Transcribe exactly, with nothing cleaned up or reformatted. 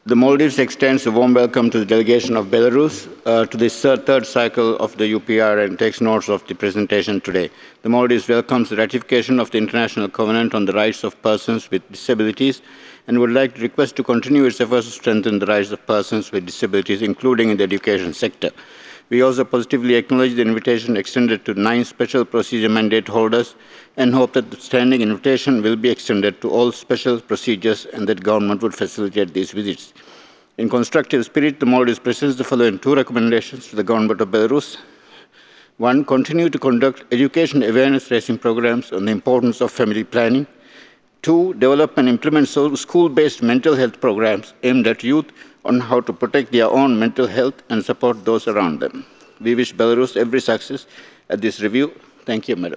The Maldives extends a warm welcome to the delegation of Belarus uh, to this third, third cycle of the U P R and takes notes of the presentation today. The Maldives welcomes the ratification of the International Covenant on the Rights of Persons with Disabilities and would like to request to continue its efforts to strengthen the rights of persons with disabilities, including in the education sector. We also positively acknowledge the invitation extended to nine special procedure mandate holders and hope that the standing invitation will be extended to all special procedures and that government would facilitate these visits. In constructive spirit, the Maldives presents the following two recommendations to the government of Belarus. One, continue to conduct education awareness raising programs on the importance of family planning. Two, develop and implement school-based mental health programs aimed at youth on how to protect their own mental health and support those around them. We wish Belarus every success at this review. Thank you, Madam.